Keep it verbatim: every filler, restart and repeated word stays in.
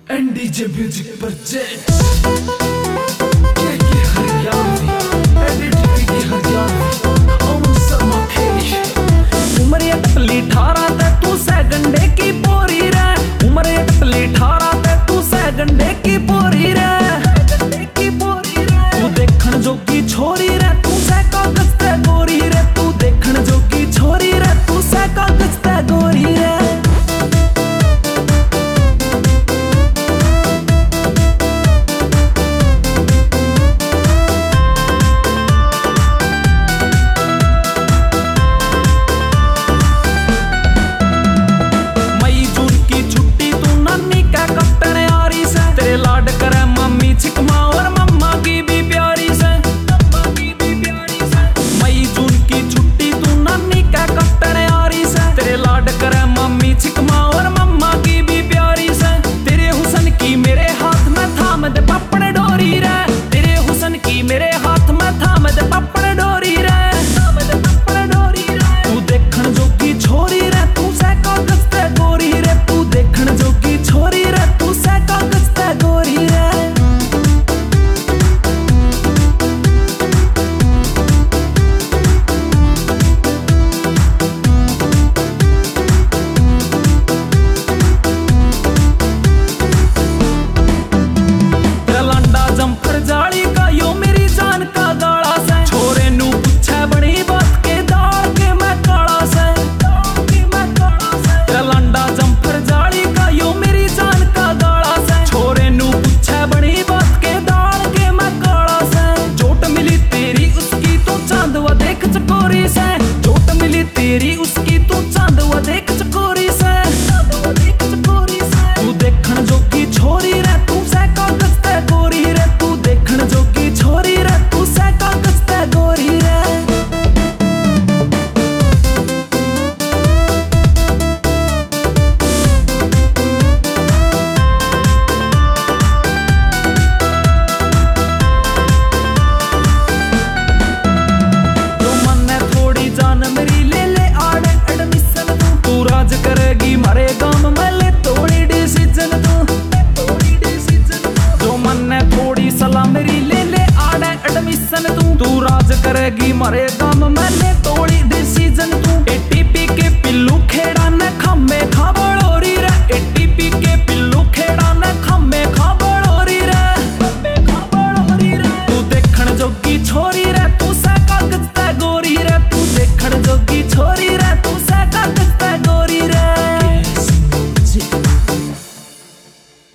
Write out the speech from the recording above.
NDJ music project ये ये Haryanvi editing की हरियाणवी ओम समा खेश उमर ये टपली ठारा ते तू सै गंडे की पोरी रे। उमर ये टपली ठारा ते तू सै गंडे की पोरी रे। तू देखण जोगी छोरी रे तू सै कागज ते गोरी रे। तू देखण जोगी छोरी रे तू सै कागज ते गोरी रे। उसकी तू चांद वा देख चकोरी से। तू देखण जोगी छोरी रे तू सै कागज ते गोरी रे। तू देखण जोगी छोरी रे तू सै कागज ते गोरी रे। मारे गांव में ले तोड़ी डिसीजन तू जो मन ने थोड़ी सलाह मेरी ले ले आड़े एडमिशन तू तू राज करेगी मारे